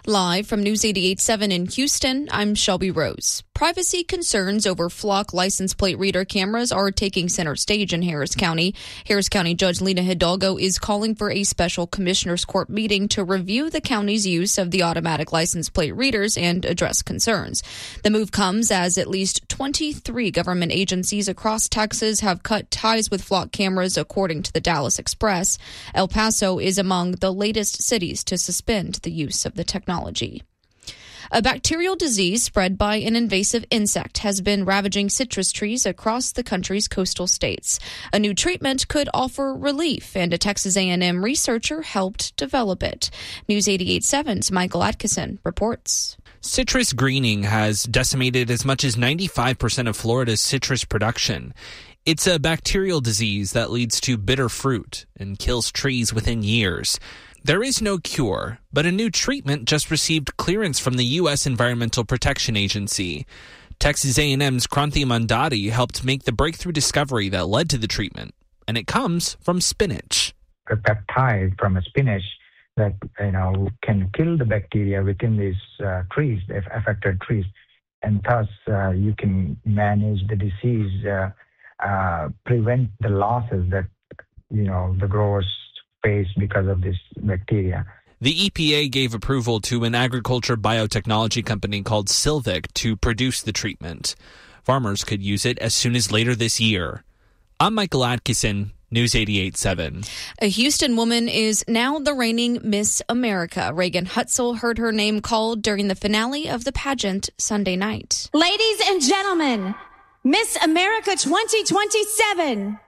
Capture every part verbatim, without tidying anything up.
Live from News eighty-eight point seven in Houston, I'm Shelby Rose. Privacy concerns over flock license plate reader cameras are taking center stage in Harris County. Harris County Judge Lena Hidalgo is calling for a special commissioners court meeting to review the county's use of the automatic license plate readers and address concerns. The move comes as at least twenty-three government agencies across Texas have cut ties with flock cameras, according to the Dallas Express. El Paso is among the latest cities to suspend the use of the technology. A bacterial disease spread by an invasive insect has been ravaging citrus trees across the country's coastal states. A new treatment could offer relief, and a Texas A and M researcher helped develop it. News eighty-eight point seven's Michael Atkinson reports. Citrus greening has decimated as much as ninety-five percent of Florida's citrus production. It's a bacterial disease that leads to bitter fruit and kills trees within years. There is no cure, but a new treatment just received clearance from the U S Environmental Protection Agency. Texas A and M's Kranti Mandadi helped make the breakthrough discovery that led to the treatment, and it comes from spinach. A peptide from a spinach that you know can kill the bacteria within these uh, trees, the affected trees, and thus uh, you can manage the disease, uh, uh, prevent the losses that you know the growers face because of this bacteria. The E P A gave approval to an agriculture biotechnology company called Silvic to produce the treatment. Farmers could use it as soon as later this year. I'm Michael Atkinson, News eighty-eight point seven. A Houston woman is now the reigning Miss America. Reagan Hutzel heard her name called during the finale of the pageant Sunday night. Ladies and gentlemen, Miss America twenty twenty-seven.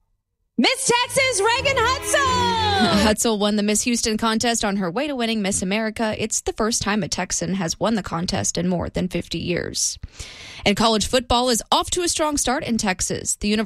Miss Texas, Reagan Hutzel! Hutzel won the Miss Houston contest on her way to winning Miss America. It's the first time a Texan has won the contest in more than fifty years. And college football is off to a strong start in Texas. The